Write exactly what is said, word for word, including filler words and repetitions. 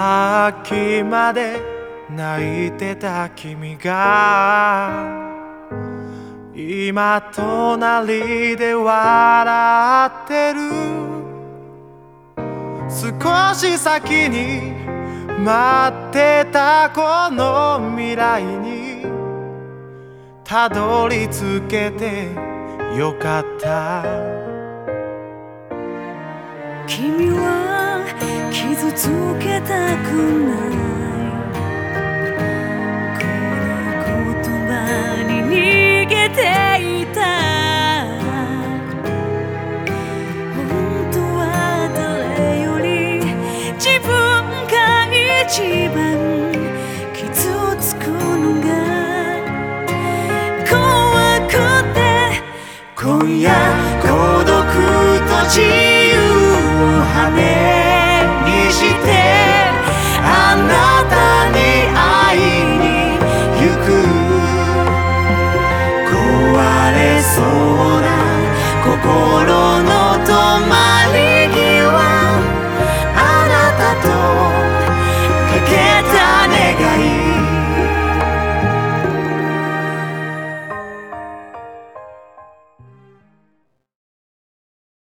さっきまで泣いてた君が今隣で笑ってる。少し先に待ってたこの未来にたどり着けてよかった。 君は傷つけたくないこの言葉に逃げていた。本当は誰より自分が一番傷つくのが怖くて。今夜孤独と自由をはめ